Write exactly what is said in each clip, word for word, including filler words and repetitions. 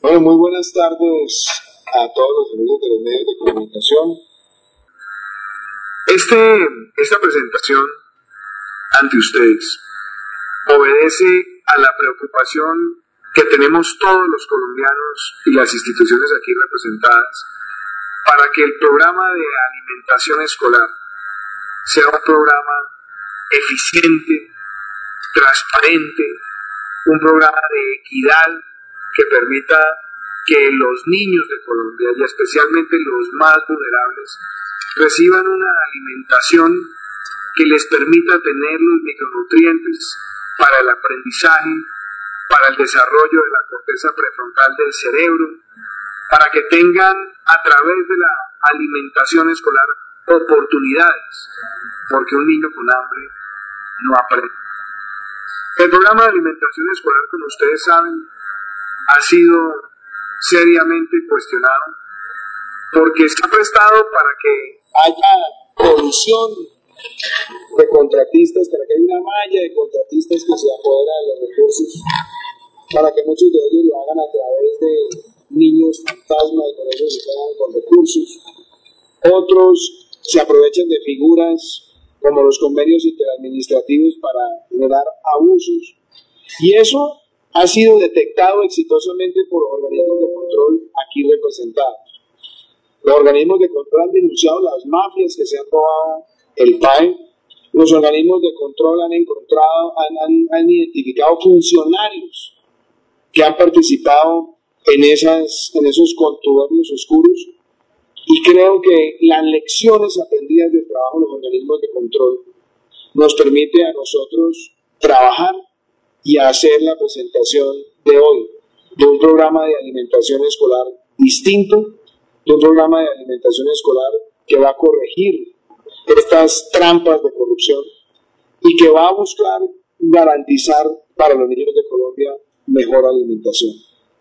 Bueno, muy buenas tardes a todos los amigos de los medios de comunicación. Este, esta presentación ante ustedes obedece a la preocupación que tenemos todos los colombianos y las instituciones aquí representadas para que el programa de alimentación escolar sea un programa eficiente, transparente, un programa de equidad que permita que los niños de Colombia, y especialmente los más vulnerables, reciban una alimentación que les permita tener los micronutrientes para el aprendizaje, para el desarrollo de la corteza prefrontal del cerebro, para que tengan a través de la alimentación escolar oportunidades, porque un niño con hambre no aprende. El programa de alimentación escolar, como ustedes saben, ha sido seriamente cuestionado porque se ha prestado para que haya colusión de contratistas, para que haya una malla de contratistas que se apodera de los recursos, para que muchos de ellos lo hagan a través de niños fantasma y con eso se quedan con recursos. Otros se aprovechan de figuras como los convenios interadministrativos para generar abusos, y eso ha sido detectado exitosamente por los organismos de control aquí representados. Los organismos de control han denunciado las mafias que se han robado el P A E. Los organismos de control han encontrado, han, han, han identificado funcionarios que han participado en, esas, en esos contubernios oscuros. Y creo que las lecciones aprendidas del trabajo de los organismos de control nos permite a nosotros trabajar y hacer la presentación de hoy de un programa de alimentación escolar distinto, de un programa de alimentación escolar que va a corregir estas trampas de corrupción y que va a buscar garantizar para los niños de Colombia mejor alimentación.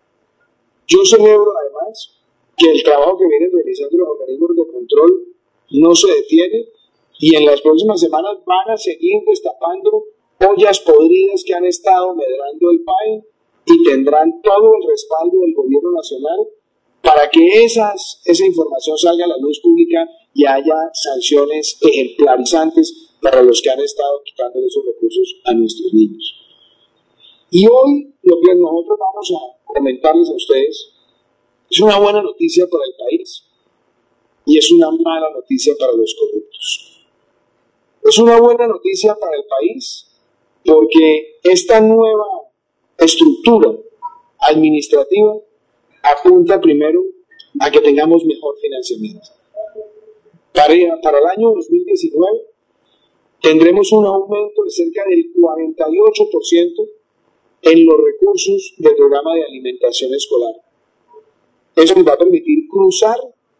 Yo celebro además que el trabajo que vienen realizando los organismos de control no se detiene y en las próximas semanas van a seguir destapando ollas podridas que han estado medrando el P A E y tendrán todo el respaldo del gobierno nacional para que esas, esa información salga a la luz pública y haya sanciones ejemplarizantes para los que han estado quitando esos recursos a nuestros niños. Y hoy lo que nosotros vamos a comentarles a ustedes es una buena noticia para el país y es una mala noticia para los corruptos. Es una buena noticia para el país porque esta nueva estructura administrativa apunta primero a que tengamos mejor financiamiento. Para, para el año dos mil diecinueve tendremos un aumento de cerca del cuarenta y ocho por ciento en los recursos del programa de alimentación escolar. Eso nos va a permitir cruzar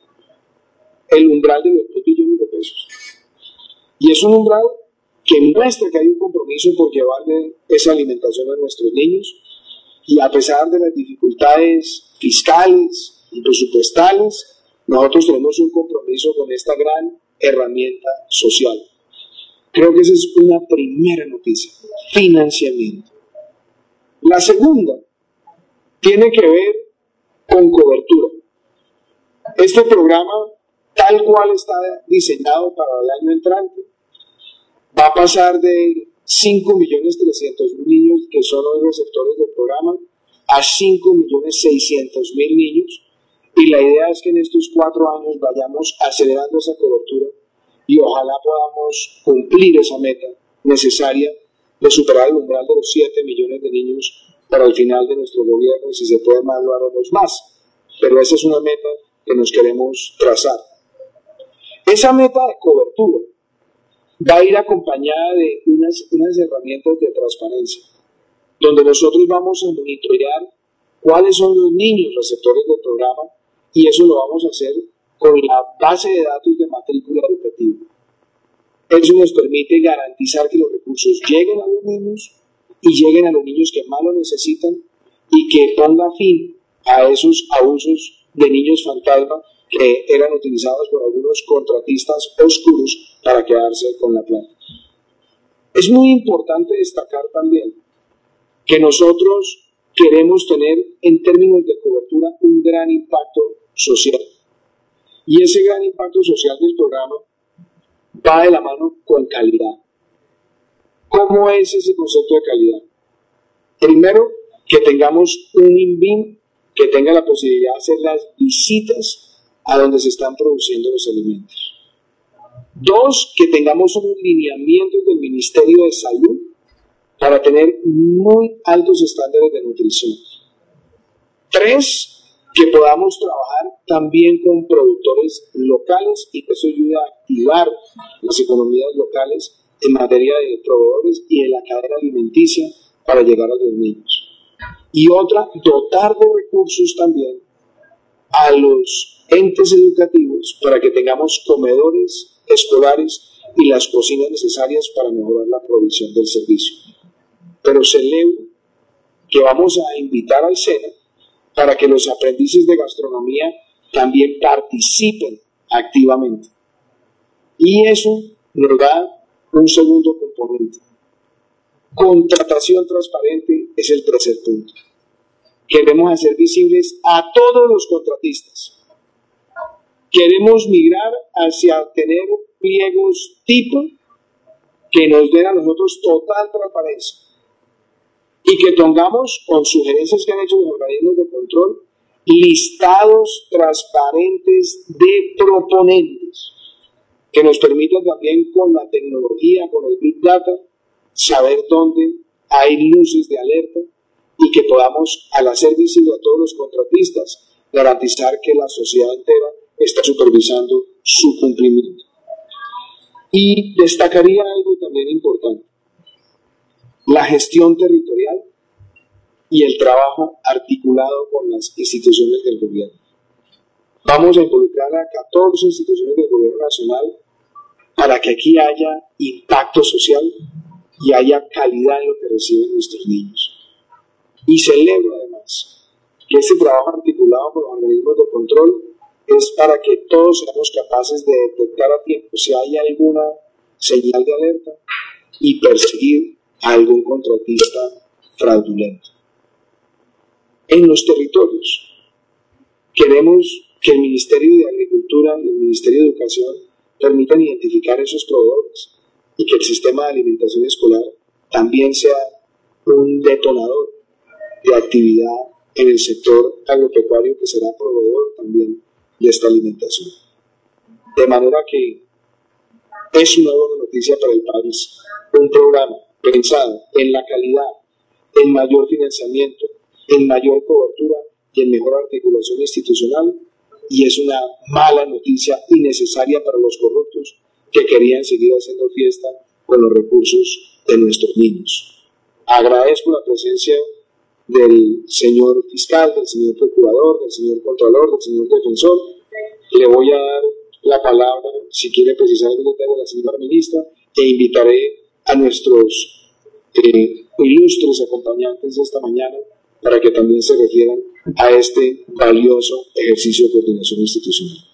el umbral de los dos billones de pesos. Y es un umbral que muestra que hay un compromiso por llevarle esa alimentación a nuestros niños, y a pesar de las dificultades fiscales y presupuestales, nosotros tenemos un compromiso con esta gran herramienta social. Creo que esa es una primera noticia, financiamiento. La segunda tiene que ver con cobertura. Este programa, tal cual está diseñado para el año entrante, va a pasar de cinco millones trescientos mil niños que son los receptores del programa a cinco millones seiscientos mil niños, y la idea es que en estos cuatro años vayamos acelerando esa cobertura y ojalá podamos cumplir esa meta necesaria de superar el umbral de los siete millones de niños para el final de nuestro gobierno, y si se puede más lo haremos más, pero esa es una meta que nos queremos trazar. Esa meta de cobertura va a ir acompañada de unas, unas herramientas de transparencia, donde nosotros vamos a monitorear cuáles son los niños receptores del programa, y eso lo vamos a hacer con la base de datos de matrícula educativa. Eso nos permite garantizar que los recursos lleguen a los niños y lleguen a los niños que más lo necesitan, y que ponga fin a esos abusos de niños fantasma que eran utilizados por algunos contratistas oscuros para quedarse con la plata. Es muy importante destacar también que nosotros queremos tener en términos de cobertura un gran impacto social. Y ese gran impacto social del programa va de la mano con calidad. ¿Cómo es ese concepto de calidad? Primero, que tengamos un INVIM que tenga la posibilidad de hacer las visitas a donde se están produciendo los alimentos. Dos, que tengamos unos lineamientos del Ministerio de Salud para tener muy altos estándares de nutrición. Tres, que podamos trabajar también con productores locales y que eso ayude a activar las economías locales en materia de proveedores y de la cadena alimenticia para llegar a los niños. Y otra, dotar de recursos también a los entes educativos para que tengamos comedores escolares y las cocinas necesarias para mejorar la provisión del servicio. Pero celebro que vamos a invitar al SENA para que los aprendices de gastronomía también participen activamente. Y eso nos da un segundo componente. Contratación transparente es el tercer punto. Queremos hacer visibles a todos los contratistas. Queremos migrar hacia tener pliegos tipo que nos den a nosotros total transparencia y que tengamos, con sugerencias que han hecho los organismos de control, listados transparentes de proponentes que nos permitan también con la tecnología, con el Big Data, saber dónde hay luces de alerta y que podamos, al hacer visible a todos los contratistas, garantizar que la sociedad entera está supervisando su cumplimiento. Y destacaría algo también importante: la gestión territorial y el trabajo articulado con las instituciones del gobierno. Vamos a involucrar a catorce instituciones del gobierno nacional para que aquí haya impacto social y haya calidad en lo que reciben nuestros niños. Y celebro además que este trabajo articulado con los organismos de control es para que todos seamos capaces de detectar a tiempo si hay alguna señal de alerta y perseguir a algún contratista fraudulento. En los territorios queremos que el Ministerio de Agricultura y el Ministerio de Educación permitan identificar esos proveedores y que el sistema de alimentación escolar también sea un detonador de actividad en el sector agropecuario que será proveedor también de esta alimentación. De manera que es una buena noticia para el país, un programa pensado en la calidad, en mayor financiamiento, en mayor cobertura y en mejor articulación institucional, y es una mala noticia innecesaria para los corruptos que querían seguir haciendo fiesta con los recursos de nuestros niños. Agradezco la presencia del señor fiscal, del señor procurador, del señor contralor, del señor defensor. Le voy a dar la palabra, si quiere precisar algún detalle, a la señora ministra, e invitaré a nuestros eh, ilustres acompañantes de esta mañana para que también se refieran a este valioso ejercicio de coordinación institucional.